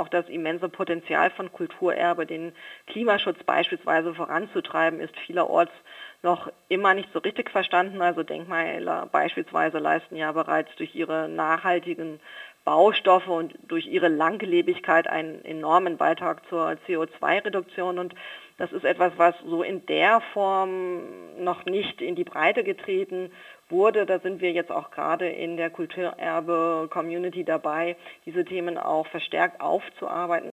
auch das immense Potenzial von Kulturerbe, den Klimaschutz beispielsweise voranzutreiben, ist vielerorts noch immer nicht so richtig verstanden. Also Denkmäler beispielsweise leisten ja bereits durch ihre nachhaltigen Baustoffe und durch ihre Langlebigkeit einen enormen Beitrag zur CO2-Reduktion. Und das ist etwas, was so in der Form noch nicht in die Breite getreten wurde. Da sind wir jetzt auch gerade in der Kulturerbe-Community dabei, diese Themen auch verstärkt aufzuarbeiten.